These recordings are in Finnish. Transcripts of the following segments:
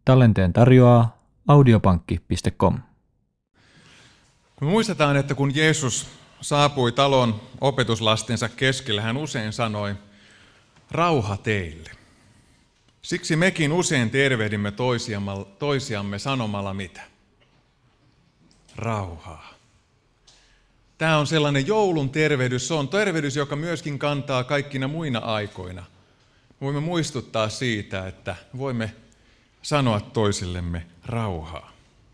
Tallenteen tarjoaa audiopankki.com. Me muistetaan, että kun Jeesus saapui talon opetuslastensa keskelle, hän usein sanoi, rauha teille. Siksi mekin usein tervehdimme toisiamme sanomalla mitä? Rauhaa. Tämä on sellainen joulun tervehdys. Se on tervehdys, joka myöskin kantaa kaikkina muina aikoina. Voimme muistuttaa siitä, että voimme sanoa toisillemme rauhaa.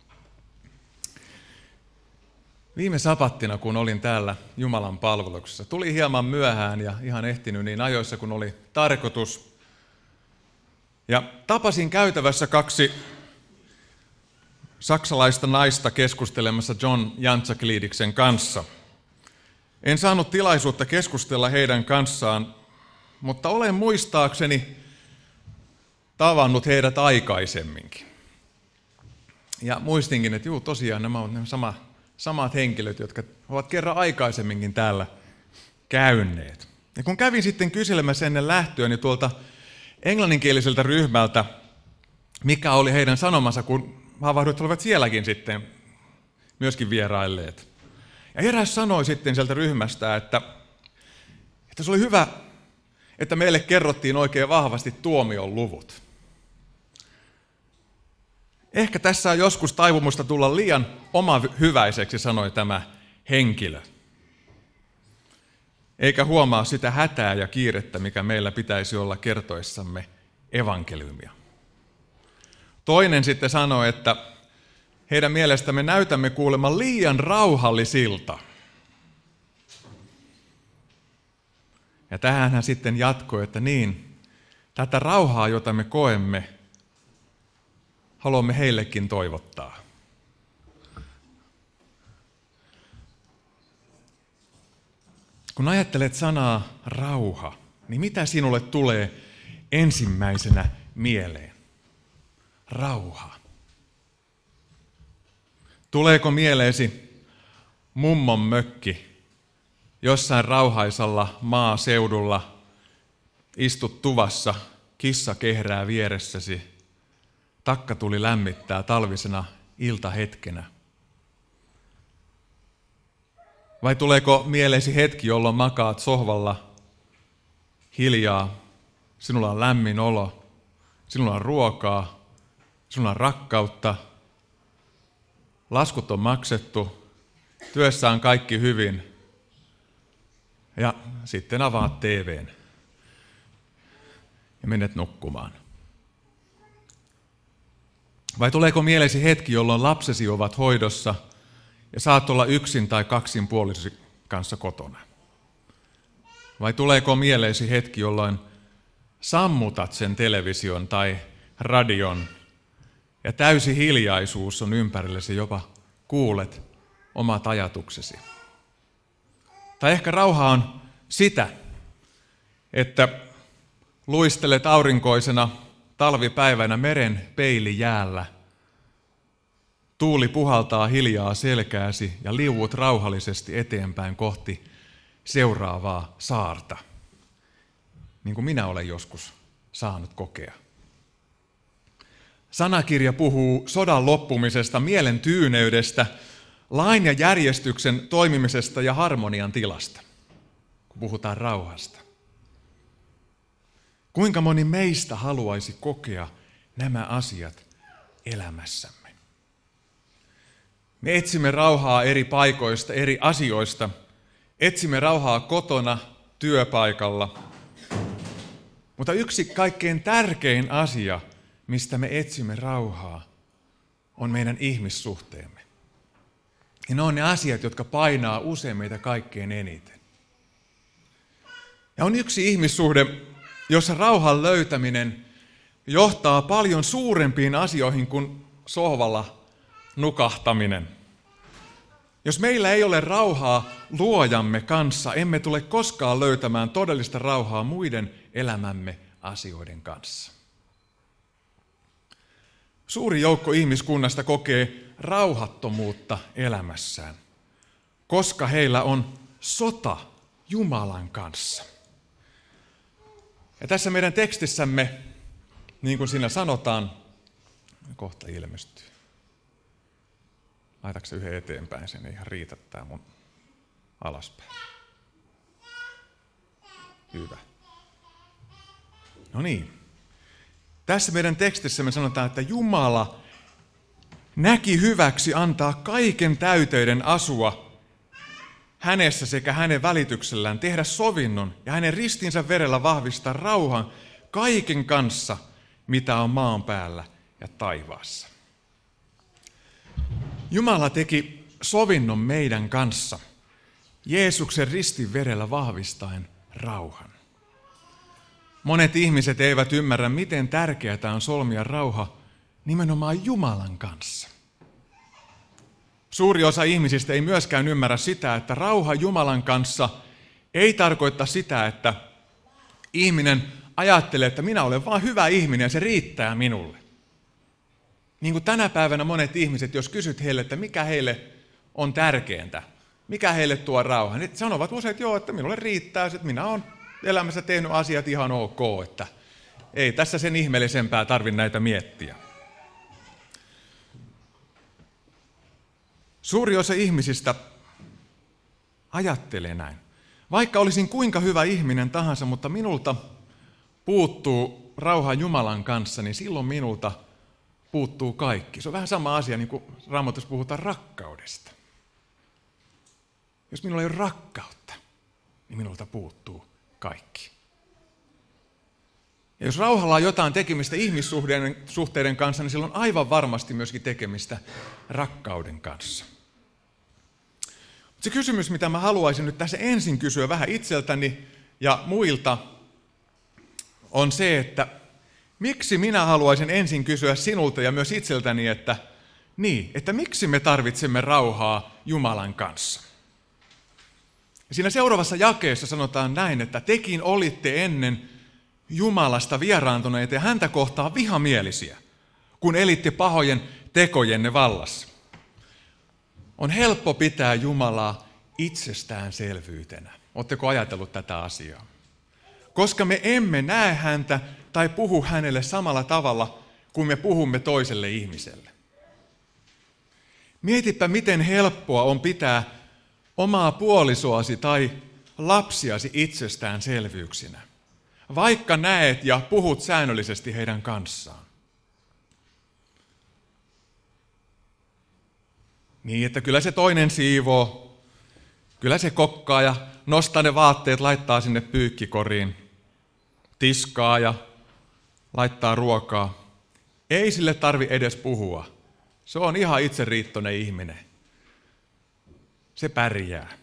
Viime sapattina, kun olin täällä Jumalan palveluksessa, tuli hieman myöhään ja ihan ehtinyt niin ajoissa, kun oli tarkoitus. Ja tapasin käytävässä kaksi saksalaista naista keskustelemassa John Jantzaklidiksen kanssa. En saanut tilaisuutta keskustella heidän kanssaan, mutta olen muistaakseni tavannut heidät aikaisemminkin. Ja muistinkin, että tosiaan nämä ovat samat henkilöt, jotka ovat kerran aikaisemminkin täällä käyneet. Ja kun kävin sitten kyselemässä ennen lähtöä, niin tuolta englanninkieliseltä ryhmältä, mikä oli heidän sanomansa, kun havahdut olivat sielläkin sitten myöskin vierailleet. Ja eräs sanoi sitten sieltä ryhmästä, että se oli hyvä, että meille kerrottiin oikein vahvasti tuomion luvut. Ehkä tässä on joskus taipumusta tulla liian omahyväiseksi, sanoi tämä henkilö. Eikä huomaa sitä hätää ja kiirettä, mikä meillä pitäisi olla kertoessamme evankeliumia. Toinen sitten sanoi, että heidän mielestämme näytämme kuulemma liian rauhallisilta. Ja tähän hän sitten jatkoi, että niin, tätä rauhaa, jota me koemme, haluamme heillekin toivottaa. Kun ajattelet sanaa rauha, niin mitä sinulle tulee ensimmäisenä mieleen? Rauha. Tuleeko mieleesi mummon mökki jossain rauhaisalla maaseudulla, istut tuvassa, kissa kehrää vieressäsi, takkatuli lämmittää talvisena iltahetkenä? Vai tuleeko mieleesi hetki, jolloin makaat sohvalla hiljaa, sinulla on lämmin olo, sinulla on ruokaa, sinulla on rakkautta, laskut on maksettu, työssä on kaikki hyvin ja sitten avaat TV:n ja menet nukkumaan? Vai tuleeko mieleesi hetki, jolloin lapsesi ovat hoidossa ja saat olla yksin tai kaksin puolisi kanssa kotona? Vai tuleeko mieleesi hetki, jolloin sammutat sen television tai radion ja täysi hiljaisuus on ympärillesi, jopa kuulet omat ajatuksesi? Tai ehkä rauha on sitä, että luistelet aurinkoisena talvipäivänä meren peilijäällä. Tuuli puhaltaa hiljaa selkääsi ja liuut rauhallisesti eteenpäin kohti seuraavaa saarta, niin kuin minä olen joskus saanut kokea. Sanakirja puhuu sodan loppumisesta, mielen tyyneydestä, lain ja järjestyksen toimimisesta ja harmonian tilasta, kun puhutaan rauhasta. Kuinka moni meistä haluaisi kokea nämä asiat elämässämme? Me etsimme rauhaa eri paikoista, eri asioista. Etsimme rauhaa kotona, työpaikalla. Mutta yksi kaikkein tärkein asia, mistä me etsimme rauhaa, on meidän ihmissuhteemme. Ja ne on ne asiat, jotka painaa usein meitä kaikkein eniten. Ja on yksi ihmissuhde, jossa rauhan löytäminen johtaa paljon suurempiin asioihin kuin sohvalla nukahtaminen. Jos meillä ei ole rauhaa luojamme kanssa, emme tule koskaan löytämään todellista rauhaa muiden elämämme asioiden kanssa. Suuri joukko ihmiskunnasta kokee rauhattomuutta elämässään, koska heillä on sota Jumalan kanssa. Ja tässä meidän tekstissämme, niin kuin siinä sanotaan, Kohta ilmestyy. Laitatko se yhden eteenpäin, sen ei ihan riitä tää mun alaspäin. Hyvä. No niin. Tässä meidän tekstissä me sanotaan, että Jumala näki hyväksi antaa kaiken täyteyden asua hänessä sekä hänen välityksellään, tehdä sovinnon ja hänen ristinsä verellä vahvistaa rauhan kaiken kanssa, mitä on maan päällä ja taivaassa. Jumala teki sovinnon meidän kanssa, Jeesuksen ristin verellä vahvistaen rauhan. Monet ihmiset eivät ymmärrä, miten tärkeää on solmia rauha nimenomaan Jumalan kanssa. Suuri osa ihmisistä ei myöskään ymmärrä sitä, että rauha Jumalan kanssa ei tarkoita sitä, että ihminen ajattelee, että minä olen vain hyvä ihminen ja se riittää minulle. Niin kuin tänä päivänä monet ihmiset, jos kysyt heille, että mikä heille on tärkeintä, mikä heille tuo rauha, niin sanovat usein, että joo, että minulle riittää, että minä olen elämässä tehnyt asiat ihan ok, että ei tässä sen ihmeellisempää tarvitse näitä miettiä. Suuri osa ihmisistä ajattelee näin. Vaikka olisin kuinka hyvä ihminen tahansa, mutta minulta puuttuu rauha Jumalan kanssa, niin silloin minulta puuttuu kaikki. Se on vähän sama asia, niin kuin Raamatussa puhutaan rakkaudesta. Jos minulla ei ole rakkautta, niin minulta puuttuu kaikki. Ja jos rauhalla on jotain tekemistä ihmissuhteiden kanssa, niin sillä on aivan varmasti myöskin tekemistä rakkauden kanssa. Se kysymys, mitä mä haluaisin nyt tässä ensin kysyä vähän itseltäni ja muilta, on se, että miksi minä haluaisin ensin kysyä sinulta ja myös itseltäni, että miksi me tarvitsemme rauhaa Jumalan kanssa? Ja siinä seuraavassa jakeessa sanotaan näin, että tekin olitte ennen Jumalasta vieraantuneita ja häntä kohtaan vihamielisiä, kun elitte pahojen tekojenne vallassa. On helppo pitää Jumalaa itsestäänselvyytenä. Oletteko ajatellut tätä asiaa? Koska me emme näe häntä tai puhu hänelle samalla tavalla kuin me puhumme toiselle ihmiselle. Mietipä, miten helppoa on pitää omaa puolisoasi tai lapsiasi itsestäänselvyyksinä, vaikka näet ja puhut säännöllisesti heidän kanssaan. Niin, että kyllä se toinen siivoo, kyllä se kokkaa ja nostaa ne vaatteet, laittaa sinne pyykkikoriin, tiskaa ja laittaa ruokaa. Ei sille tarvi edes puhua. Se on ihan itseriittoinen ihminen. Se pärjää.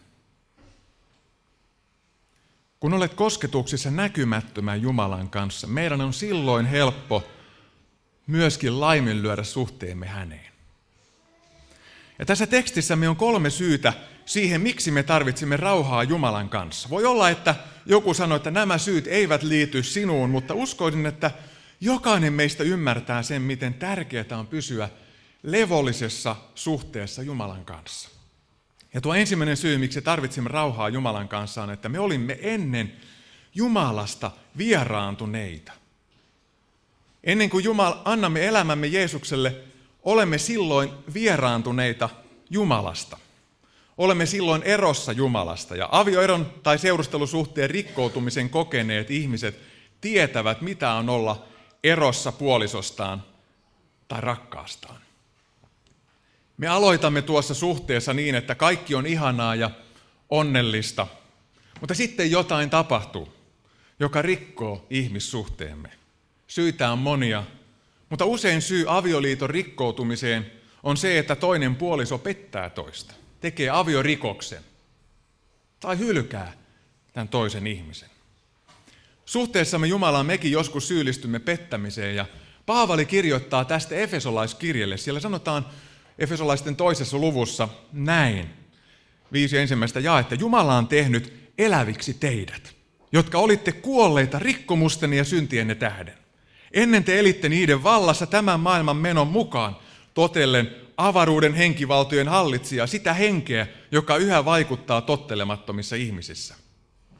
Kun olet kosketuksissa näkymättömän Jumalan kanssa, meidän on silloin helppo myöskin laiminlyödä suhteemme häneen. Ja tässä tekstissämme on 3 syytä siihen, miksi me tarvitsemme rauhaa Jumalan kanssa. Voi olla, että joku sanoo, että nämä syyt eivät liity sinuun, mutta uskoisin, että jokainen meistä ymmärtää sen, miten tärkeää on pysyä levollisessa suhteessa Jumalan kanssa. Ja tuo ensimmäinen syy, miksi tarvitsemme rauhaa Jumalan kanssa, on, että me olimme ennen Jumalasta vieraantuneita. Ennen kuin annamme elämämme Jeesukselle, olemme silloin vieraantuneita Jumalasta. Olemme silloin erossa Jumalasta. Ja avioeron tai seurustelusuhteen rikkoutumisen kokeneet ihmiset tietävät, mitä on olla erossa puolisostaan tai rakkaastaan. Me aloitamme tuossa suhteessa niin, että kaikki on ihanaa ja onnellista, mutta sitten jotain tapahtuu, joka rikkoo ihmissuhteemme. Syitä on monia, mutta usein syy avioliiton rikkoutumiseen on se, että toinen puoliso pettää toista, tekee aviorikoksen tai hylkää tämän toisen ihmisen. Suhteessamme Jumalaan mekin joskus syyllistymme pettämiseen ja Paavali kirjoittaa tästä Efesolaiskirjeelle. Siellä sanotaan Efesolaisten 2. luvussa näin, 5 ensimmäistä jaetta. Jumala on tehnyt eläviksi teidät, jotka olitte kuolleita rikkomusteni ja syntienne tähden. Ennen te elitte niiden vallassa tämän maailman menon mukaan, totellen avaruuden henkivaltojen hallitsija, sitä henkeä, joka yhä vaikuttaa tottelemattomissa ihmisissä.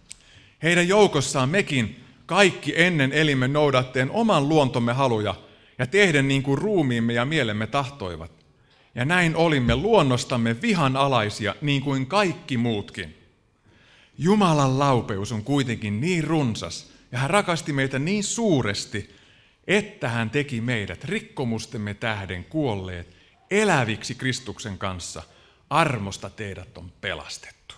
Heidän joukossaan mekin kaikki ennen elimme noudatteen oman luontomme haluja ja tehden niin kuin ruumiimme ja mielemme tahtoivat. Ja näin olimme luonnostamme vihanalaisia niin kuin kaikki muutkin. Jumalan laupeus on kuitenkin niin runsas, ja hän rakasti meitä niin suuresti, että hän teki meidät rikkomustemme tähden kuolleet eläviksi Kristuksen kanssa. Armosta teidät on pelastettu.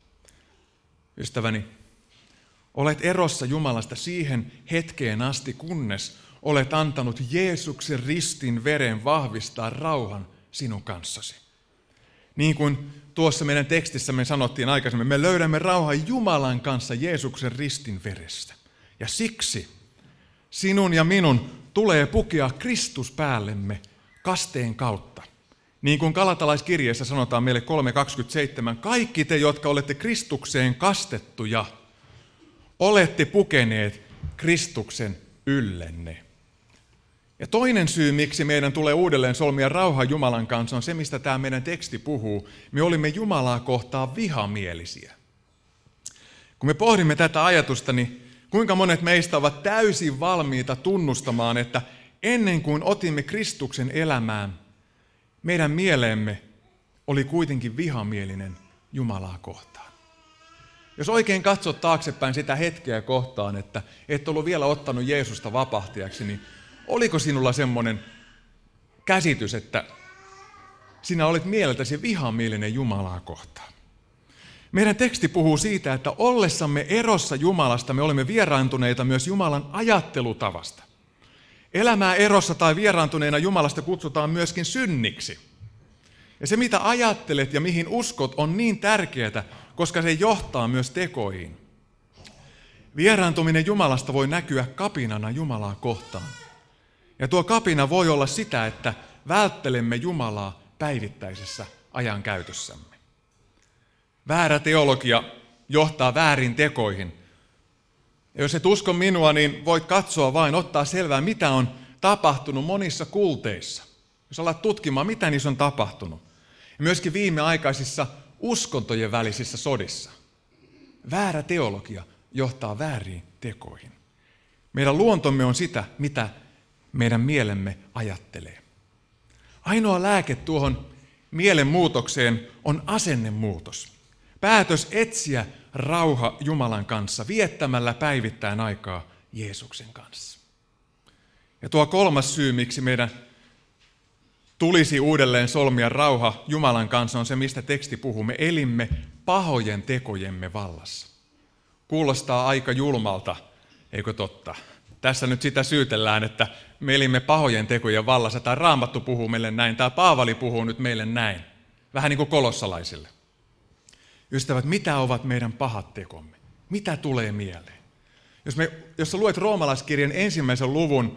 Ystäväni, olet erossa Jumalasta siihen hetkeen asti, kunnes olet antanut Jeesuksen ristin veren vahvistaa rauhan sinun kanssasi. Niin kuin tuossa meidän tekstissämme sanottiin aikaisemmin, me löydämme rauhan Jumalan kanssa Jeesuksen ristin verestä. Ja siksi sinun ja minun tulee pukea Kristus päällemme kasteen kautta. Niin kuin Galatalaiskirjeessä sanotaan meille 3:27, kaikki te, jotka olette Kristukseen kastettuja, olette pukeneet Kristuksen yllenne. Ja toinen syy, miksi meidän tulee uudelleen solmia rauha Jumalan kanssa, on se, mistä tämä meidän teksti puhuu. Me olimme Jumalaa kohtaan vihamielisiä. Kun me pohdimme tätä ajatusta, niin kuinka monet meistä ovat täysin valmiita tunnustamaan, että ennen kuin otimme Kristuksen elämään, meidän mieleemme oli kuitenkin vihamielinen Jumalaa kohtaan. Jos oikein katsot taaksepäin sitä hetkeä kohtaan, että et ollut vielä ottanut Jeesusta vapahtajaksi, niin oliko sinulla semmoinen käsitys, että sinä olet mieleltäsi vihamielinen Jumalaa kohtaan? Meidän teksti puhuu siitä, että ollessamme erossa Jumalasta me olemme vieraantuneita myös Jumalan ajattelutavasta. Elämää erossa tai vieraantuneena Jumalasta kutsutaan myöskin synniksi. Ja se, mitä ajattelet ja mihin uskot, on niin tärkeää, koska se johtaa myös tekoihin. Vieraantuminen Jumalasta voi näkyä kapinana Jumalaa kohtaan. Ja tuo kapina voi olla sitä, että välttelemme Jumalaa päivittäisessä ajankäytössämme. Väärä teologia johtaa väärin tekoihin. Ja jos et usko minua, niin voit katsoa vain, ottaa selvää, mitä on tapahtunut monissa kulteissa. Jos alat tutkimaan, mitä niissä on tapahtunut. Ja myöskin viimeaikaisissa uskontojen välisissä sodissa. Väärä teologia johtaa vääriin tekoihin. Meidän luontomme on sitä, mitä meidän mielemme ajattelee. Ainoa lääke tuohon mielenmuutokseen on asennemuutos. Päätös etsiä rauha Jumalan kanssa viettämällä päivittäin aikaa Jeesuksen kanssa. Ja tuo kolmas syy, miksi meidän tulisi uudelleen solmia rauha Jumalan kanssa, on se, mistä teksti puhuu. Me elimme pahojen tekojemme vallassa. Kuulostaa aika julmalta, eikö totta? Tässä nyt sitä syytellään, että me elimme pahojen tekojen vallassa. Tämä Raamattu puhuu meille näin, tämä Paavali puhuu nyt meille näin. Vähän niin kuin kolossalaisille. Ystävät, mitä ovat meidän pahat tekomme? Mitä tulee mieleen? Jos sä luet Roomalaiskirjan 1. luvun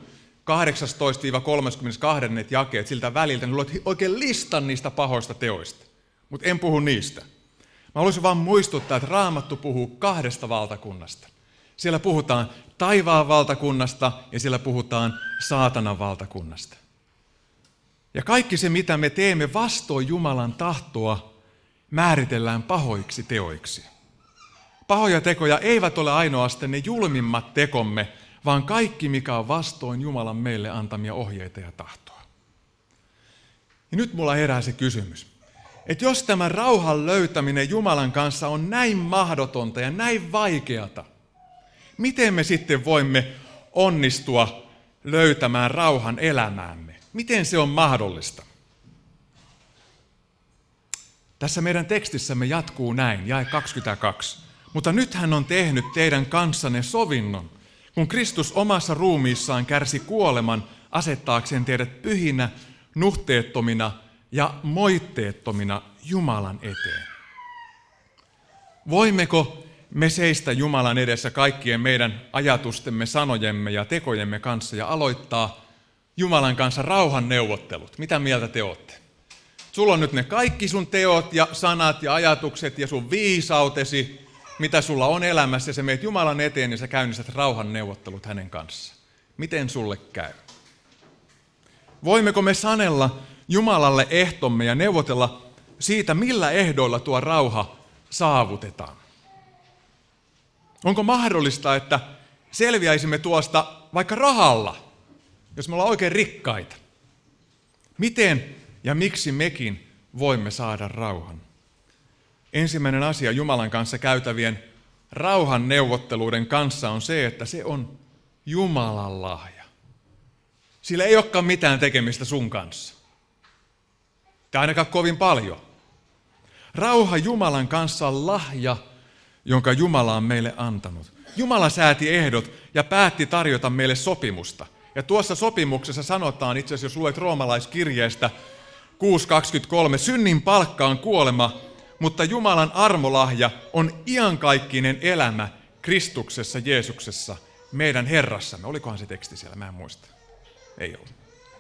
18-32 jakeet siltä väliltä, niin luet oikein listan niistä pahoista teoista. Mutta en puhu niistä. Mä haluaisin vaan muistuttaa, että Raamattu puhuu 2 valtakunnasta. Siellä puhutaan taivaan valtakunnasta ja siellä puhutaan saatanan valtakunnasta. Ja kaikki se, mitä me teemme vastoin Jumalan tahtoa, määritellään pahoiksi teoiksi. Pahoja tekoja eivät ole ainoastaan ne julmimmat tekomme, vaan kaikki, mikä on vastoin Jumalan meille antamia ohjeita ja tahtoa. Ja nyt mulla herää se kysymys, että jos tämä rauhan löytäminen Jumalan kanssa on näin mahdotonta ja näin vaikeata, miten me sitten voimme onnistua löytämään rauhan elämäämme? Miten se on mahdollista? Tässä meidän tekstissämme jatkuu näin, jae 22. Mutta nyt hän on tehnyt teidän kanssanne sovinnon, kun Kristus omassa ruumiissaan kärsi kuoleman asettaakseen teidät pyhinä, nuhteettomina ja moitteettomina Jumalan eteen. Voimmeko me seistä Jumalan edessä kaikkien meidän ajatustemme, sanojemme ja tekojemme kanssa ja aloittaa Jumalan kanssa rauhan neuvottelut? Mitä mieltä te olette? Sulla on nyt ne kaikki sun teot ja sanat ja ajatukset ja sun viisautesi, mitä sulla on elämässä, ja sä meet Jumalan eteen ja sä käynnistät rauhan neuvottelut hänen kanssaan. Miten sulle käy? Voimmeko me sanella Jumalalle ehtomme ja neuvotella siitä, millä ehdoilla tuo rauha saavutetaan? Onko mahdollista, että selviäisimme tuosta vaikka rahalla? jos me ollaan oikein rikkaita, miten ja miksi mekin voimme saada rauhan? Ensimmäinen asia Jumalan kanssa käytävien rauhan neuvotteluiden kanssa on se, että se on Jumalan lahja. Sillä ei olekaan mitään tekemistä sun kanssa. Tai ainakaan kovin paljon. Rauha Jumalan kanssa on lahja, jonka Jumala on meille antanut. Jumala sääti ehdot ja päätti tarjota meille sopimusta. Ja tuossa sopimuksessa sanotaan, itse asiassa jos luet roomalaiskirjeestä 6.23, synnin palkka on kuolema, mutta Jumalan armolahja on iankaikkinen elämä Kristuksessa Jeesuksessa, meidän Herrassamme. Olikohan se teksti siellä? Mä en muista. Ei ollut.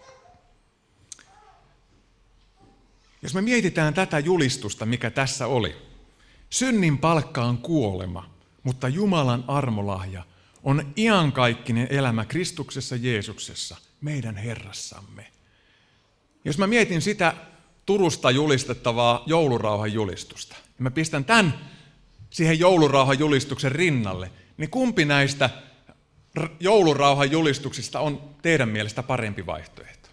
Jos me mietitään tätä julistusta, mikä tässä oli. Synnin palkka on kuolema, mutta Jumalan armolahja on iankaikkinen elämä Kristuksessa Jeesuksessa, meidän Herrassamme. Jos mä mietin sitä Turusta julistettavaa joulurauhan julistusta, ja mä pistän tämän siihen joulurauhan julistuksen rinnalle, niin kumpi näistä joulurauhan julistuksista on teidän mielestä parempi vaihtoehto?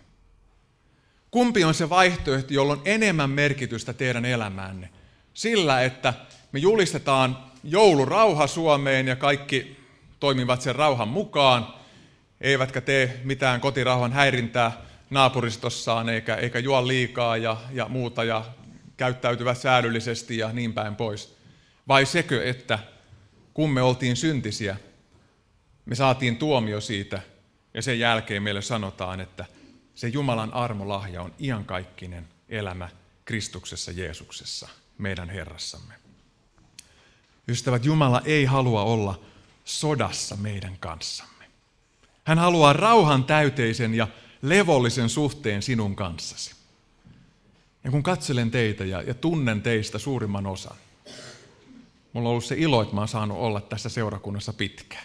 Kumpi on se vaihtoehto, jolla on enemmän merkitystä teidän elämäänne? Sillä, että me julistetaan joulurauha Suomeen ja kaikki toimivat sen rauhan mukaan, eivätkä tee mitään kotirauhan häirintää naapuristossaan, eikä juo liikaa ja muuta, ja käyttäytyvät säädyllisesti ja niin päin pois. Vai sekö, että kun me oltiin syntisiä, me saatiin tuomio siitä, ja sen jälkeen meille sanotaan, että se Jumalan armolahja on iankaikkinen elämä Kristuksessa Jeesuksessa, meidän Herrassamme. Ystävät, Jumala ei halua olla sodassa meidän kanssamme. Hän haluaa rauhan täyteisen ja levollisen suhteen sinun kanssasi. Ja kun katselen teitä ja tunnen teistä suurimman osan, mulla on ollut se ilo, että mä oon saanut olla tässä seurakunnassa pitkään.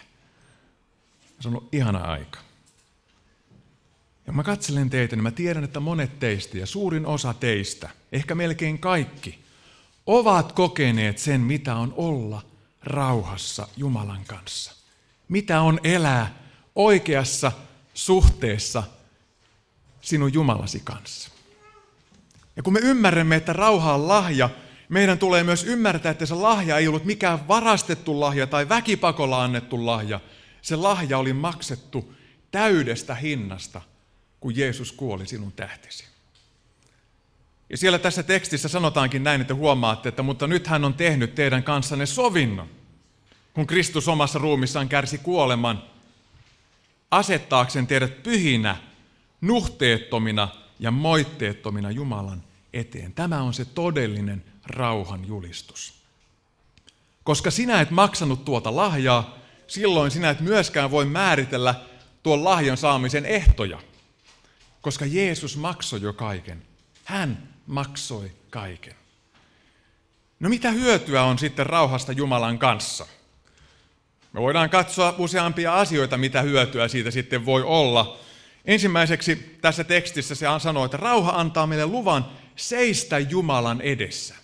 Se on ollut ihana aika. Ja kun mä katselen teitä, niin mä tiedän, että monet teistä ja suurin osa teistä, ehkä melkein kaikki, ovat kokeneet sen, mitä on olla rauhassa Jumalan kanssa. Mitä on elää oikeassa suhteessa sinun Jumalasi kanssa. Ja kun me ymmärrämme, että rauha on lahja, meidän tulee myös ymmärtää, että se lahja ei ollut mikään varastettu lahja tai väkipakolla annettu lahja. Se lahja oli maksettu täydestä hinnasta, kun Jeesus kuoli sinun tähtesi. Ja siellä tässä tekstissä sanotaankin näin, että huomaatte, että mutta nyt hän on tehnyt teidän kanssanne sovinnon, kun Kristus omassa ruumissaan kärsi kuoleman, asettaakseen teidät pyhinä, nuhteettomina ja moitteettomina Jumalan eteen. Tämä on se todellinen rauhan julistus. Koska sinä et maksanut tuota lahjaa, silloin sinä et myöskään voi määritellä tuon lahjan saamisen ehtoja. Koska Jeesus maksoi jo kaiken. Hän maksoi kaiken. No mitä hyötyä on sitten rauhasta Jumalan kanssa? Me voidaan katsoa useampia asioita, mitä hyötyä siitä sitten voi olla. Ensimmäiseksi tässä tekstissä se sanoo, että rauha antaa meille luvan seistä Jumalan edessä.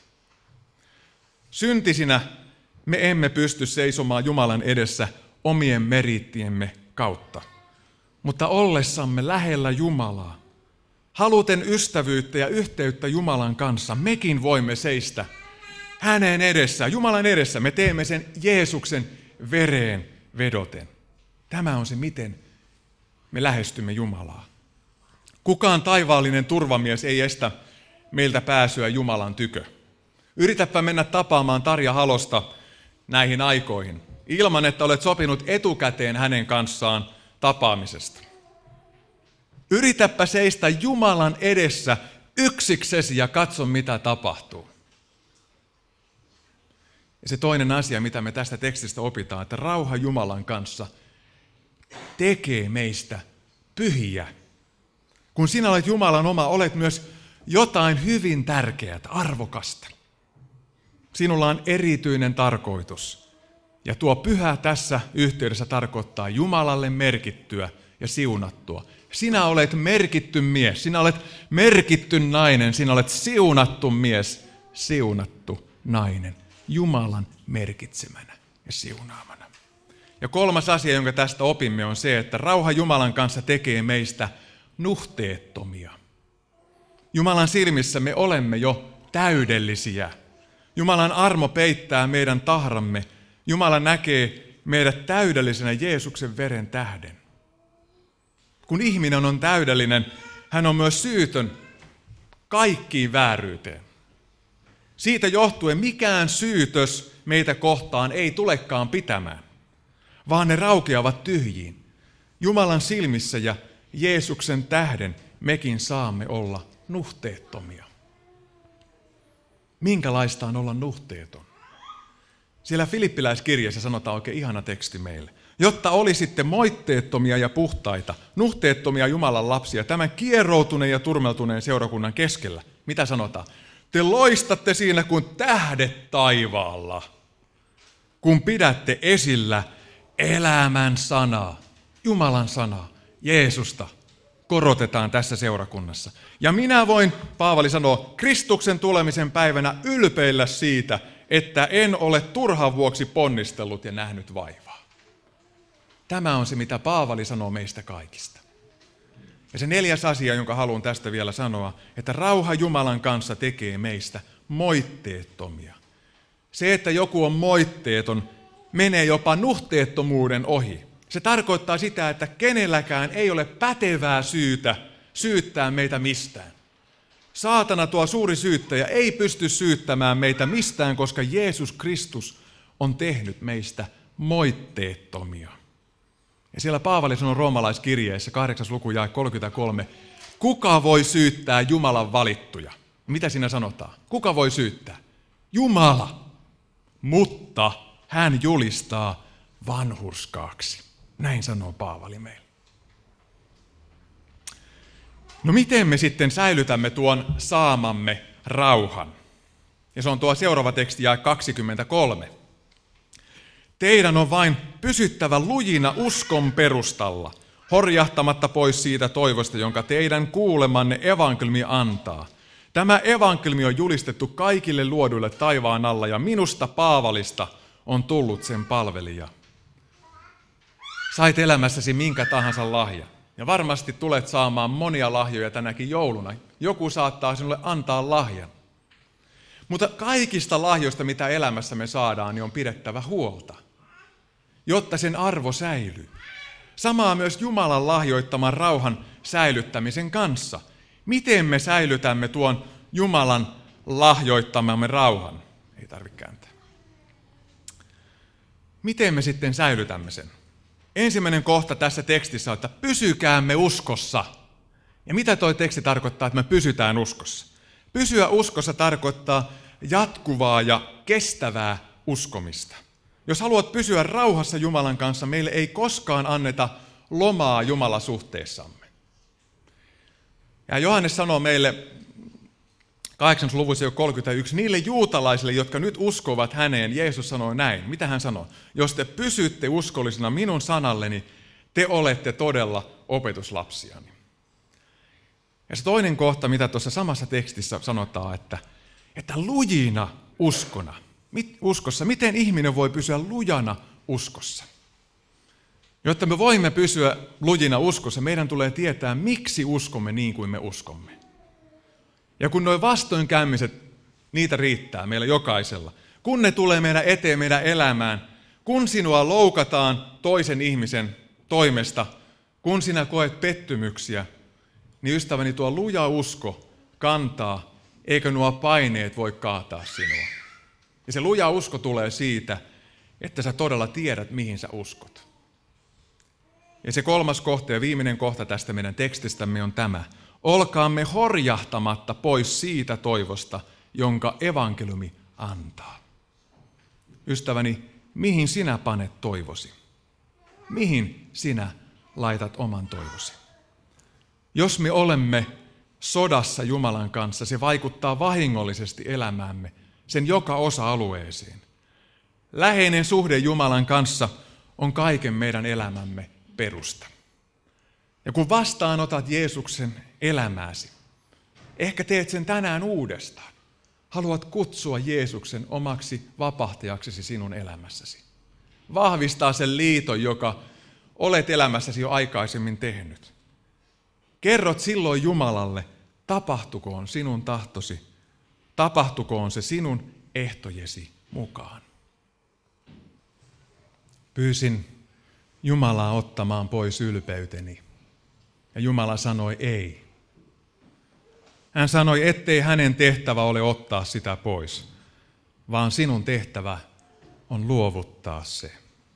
Syntisinä me emme pysty seisomaan Jumalan edessä omien merittiemme kautta. Mutta ollessamme lähellä Jumalaa, haluten ystävyyttä ja yhteyttä Jumalan kanssa, mekin voimme seistä hänen edessään, Jumalan edessä. Me teemme sen Jeesuksen vereen vedoten. Tämä on se, miten me lähestymme Jumalaa. Kukaan taivaallinen turvamies ei estä meiltä pääsyä Jumalan tykö. Yritäpä mennä tapaamaan Tarja Halosta näihin aikoihin, ilman että olet sopinut etukäteen hänen kanssaan tapaamisesta. Yritäpä seistä Jumalan edessä yksiksesi ja katso, mitä tapahtuu. Ja se toinen asia, mitä me tästä tekstistä opitaan, että rauha Jumalan kanssa tekee meistä pyhiä. Kun sinä olet Jumalan oma, olet myös jotain hyvin tärkeää, arvokasta. Sinulla on erityinen tarkoitus. Ja tuo pyhä tässä yhteydessä tarkoittaa Jumalalle merkittyä ja siunattua. Sinä olet merkitty mies, sinä olet merkitty nainen, sinä olet siunattu mies, siunattu nainen. Jumalan merkitsemänä ja siunaamana. Ja kolmas asia, jonka tästä opimme, on se, että rauha Jumalan kanssa tekee meistä nuhteettomia. Jumalan silmissä me olemme jo täydellisiä. Jumalan armo peittää meidän tahramme. Jumala näkee meidät täydellisenä Jeesuksen veren tähden. Kun ihminen on täydellinen, hän on myös syytön kaikkiin vääryyteen. Siitä johtuen mikään syytös meitä kohtaan ei tulekaan pitämään, vaan ne raukeavat tyhjiin. Jumalan silmissä ja Jeesuksen tähden mekin saamme olla nuhteettomia. Minkälaista on olla nuhteeton? Siellä Filippiläiskirjeessä sanotaan oikein ihana teksti meille. Jotta olisitte moitteettomia ja puhtaita, nuhteettomia Jumalan lapsia, tämän kieroutuneen ja turmeltuneen seurakunnan keskellä. Mitä sanotaan? Te loistatte siinä kuin tähdet taivaalla, kun pidätte esillä elämän sanaa, Jumalan sanaa, Jeesusta. Korotetaan tässä seurakunnassa. Ja minä voin, Paavali sanoo, Kristuksen tulemisen päivänä ylpeillä siitä, että en ole turhan vuoksi ponnistellut ja nähnyt vaivaa. Tämä on se, mitä Paavali sanoo meistä kaikista. Ja se neljäs asia, jonka haluan tästä vielä sanoa, että rauha Jumalan kanssa tekee meistä moitteettomia. Se, että joku on moitteeton, menee jopa nuhteettomuuden ohi. Se tarkoittaa sitä, että kenelläkään ei ole pätevää syytä syyttää meitä mistään. Saatana, tuo suuri syyttäjä, ei pysty syyttämään meitä mistään, koska Jeesus Kristus on tehnyt meistä moitteettomia. Ja siellä Paavali sanoo roomalaiskirjeessä 8. luku jae 33, kuka voi syyttää Jumalan valittuja? Mitä siinä sanotaan? Kuka voi syyttää? Jumala, mutta hän julistaa vanhurskaaksi. Näin sanoo Paavali meille. No miten me sitten säilytämme tuon saamamme rauhan? Ja se on tuo seuraava teksti jae 23. Teidän on vain pysyttävä lujina uskon perustalla, horjahtamatta pois siitä toivosta, jonka teidän kuulemanne evankeliumi antaa. Tämä evankeliumi on julistettu kaikille luoduille taivaan alla, ja minusta Paavalista on tullut sen palvelija. Sait elämässäsi minkä tahansa lahja, ja varmasti tulet saamaan monia lahjoja tänäkin jouluna. Joku saattaa sinulle antaa lahjan. Mutta kaikista lahjoista, mitä elämässämme saadaan, niin on pidettävä huolta, jotta sen arvo säilyy. Samaa myös Jumalan lahjoittaman rauhan säilyttämisen kanssa. Miten me säilytämme tuon Jumalan lahjoittamamme rauhan? Ei tarvitse kääntää. Miten me sitten säilytämme sen? Ensimmäinen kohta tässä tekstissä on, että pysykäämme uskossa. Ja mitä tuo teksti tarkoittaa, että me pysytään uskossa? Pysyä uskossa tarkoittaa jatkuvaa ja kestävää uskomista. Jos haluat pysyä rauhassa Jumalan kanssa, meille ei koskaan anneta lomaa Jumalasuhteessamme. Ja Johannes sanoo meille 8. luvussa 31, niille juutalaisille, jotka nyt uskovat häneen, Jeesus sanoi näin. Mitä hän sanoi? Jos te pysytte uskollisina minun sanalleni, te olette todella opetuslapsiani. Ja se toinen kohta, mitä tuossa samassa tekstissä sanotaan, että lujina uskossa. Miten ihminen voi pysyä lujana uskossa? Jotta me voimme pysyä lujina uskossa, meidän tulee tietää, miksi uskomme niin kuin me uskomme. Ja kun nuo vastoinkäymiset, niitä riittää meillä jokaisella. Kun ne tulee meidän eteen, meidän elämään, kun sinua loukataan toisen ihmisen toimesta, kun sinä koet pettymyksiä, niin ystäväni tuo luja usko kantaa, eikö nuo paineet voi kaataa sinua. Ja se luja usko tulee siitä, että sä todella tiedät, mihin sä uskot. Ja se kolmas kohta ja viimeinen kohta tästä meidän tekstistämme on tämä. Olkaamme horjahtamatta pois siitä toivosta, jonka evankeliumi antaa. Ystäväni, mihin sinä panet toivosi? Mihin sinä laitat oman toivosi? Jos me olemme sodassa Jumalan kanssa, se vaikuttaa vahingollisesti elämäämme, sen joka osa-alueeseen. Läheinen suhde Jumalan kanssa on kaiken meidän elämämme perusta. Ja kun vastaanotat Jeesuksen elämääsi, ehkä teet sen tänään uudestaan. Haluat kutsua Jeesuksen omaksi vapahtajaksesi sinun elämässäsi. vahvistaa sen liiton, joka olet elämässäsi jo aikaisemmin tehnyt. Kerrot silloin Jumalalle, tapahtukoon sinun tahtosi, tapahtukoon se sinun ehtojesi mukaan. Pyysin Jumalaa ottamaan pois ylpeyteni, ja Jumala sanoi ei. Hän sanoi, ettei hänen tehtävä ole ottaa sitä pois, vaan sinun tehtävä on luovuttaa se.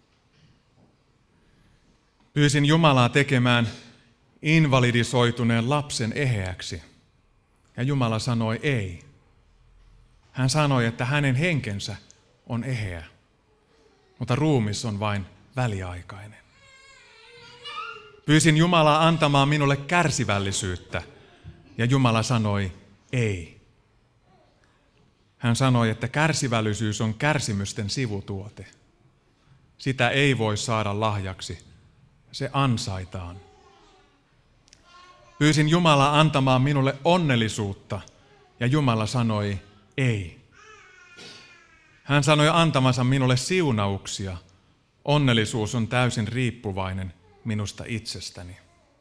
Pyysin Jumalaa tekemään invalidisoituneen lapsen eheäksi, ja Jumala sanoi ei. Hän sanoi, että hänen henkensä on eheä, mutta ruumis on vain väliaikainen. Pyysin Jumalaa antamaan minulle kärsivällisyyttä, ja Jumala sanoi ei. Hän sanoi, että kärsivällisyys on kärsimysten sivutuote. Sitä ei voi saada lahjaksi, se ansaitaan. Pyysin Jumalaa antamaan minulle onnellisuutta, ja Jumala sanoi ei. Hän sanoi antamansa minulle siunauksia. Onnellisuus on täysin riippuvainen minusta itsestäni.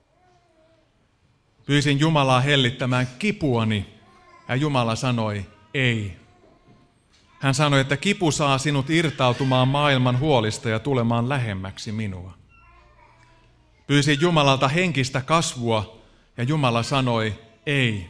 Pyysin Jumalaa hellittämään kipuani, ja Jumala sanoi ei. Hän sanoi, että kipu saa sinut irtautumaan maailman huolista ja tulemaan lähemmäksi minua. Pyysin Jumalalta henkistä kasvua, ja Jumala sanoi ei.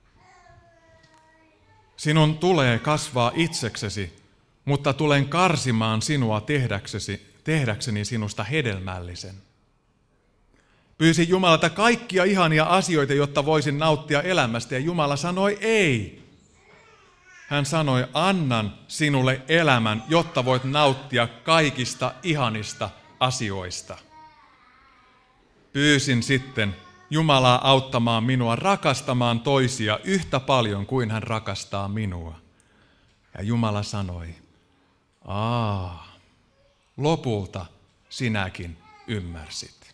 Sinun tulee kasvaa itseksesi, mutta tulen karsimaan sinua tehdäkseni sinusta hedelmällisen. Pyysin Jumalalta kaikkia ihania asioita, jotta voisin nauttia elämästä, ja Jumala sanoi ei. Hän sanoi, annan sinulle elämän, jotta voit nauttia kaikista ihanista asioista. Pyysin sitten Jumalaa auttamaan minua rakastamaan toisia yhtä paljon kuin hän rakastaa minua. Ja Jumala sanoi, lopulta sinäkin ymmärsit.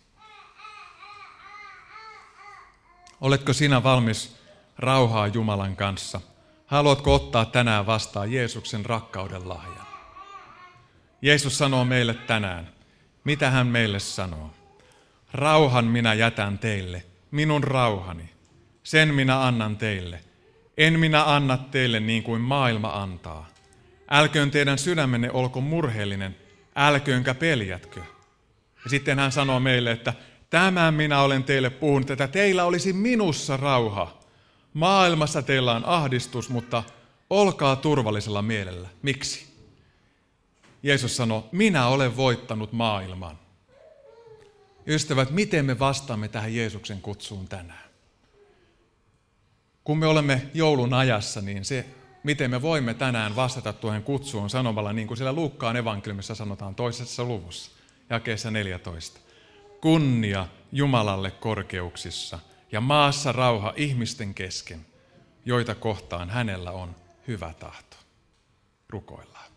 Oletko sinä valmis rauhaa Jumalan kanssa? Haluatko ottaa tänään vastaan Jeesuksen rakkauden lahjan? Jeesus sanoo meille tänään, mitä hän meille sanoo. Rauhan minä jätän teille, minun rauhani. Sen minä annan teille. En minä anna teille niin kuin maailma antaa. Älköön teidän sydämenne olko murheellinen, älköönkä peljätkö. Ja sitten hän sanoo meille, että tämän minä olen teille puhunut, että teillä olisi minussa rauha. Maailmassa teillä on ahdistus, mutta olkaa turvallisella mielellä. Miksi? Jeesus sanoi, minä olen voittanut maailman. Ystävät, miten me vastaamme tähän Jeesuksen kutsuun tänään? Kun me olemme joulun ajassa, niin se, miten me voimme tänään vastata tuohon kutsuun sanomalla, niin kuin siellä Luukkaan evankeliumissa sanotaan 2. luvussa, jakeessa 14. Kunnia Jumalalle korkeuksissa ja maassa rauha ihmisten kesken, joita kohtaan hänellä on hyvä tahto. Rukoillaan.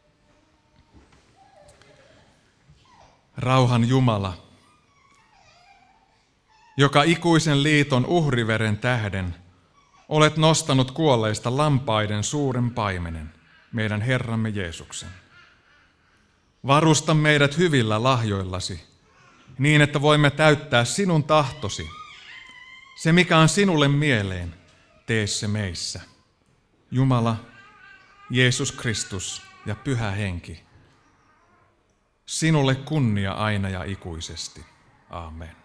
Rauhan Jumala, joka ikuisen liiton uhriveren tähden olet nostanut kuolleista lampaiden suuren paimenen, meidän Herramme Jeesuksen. Varusta meidät hyvillä lahjoillasi, niin että voimme täyttää sinun tahtosi. Se, mikä on sinulle mieleen, tee se meissä. Jumala, Jeesus Kristus ja Pyhä Henki, sinulle kunnia aina ja ikuisesti. Aamen.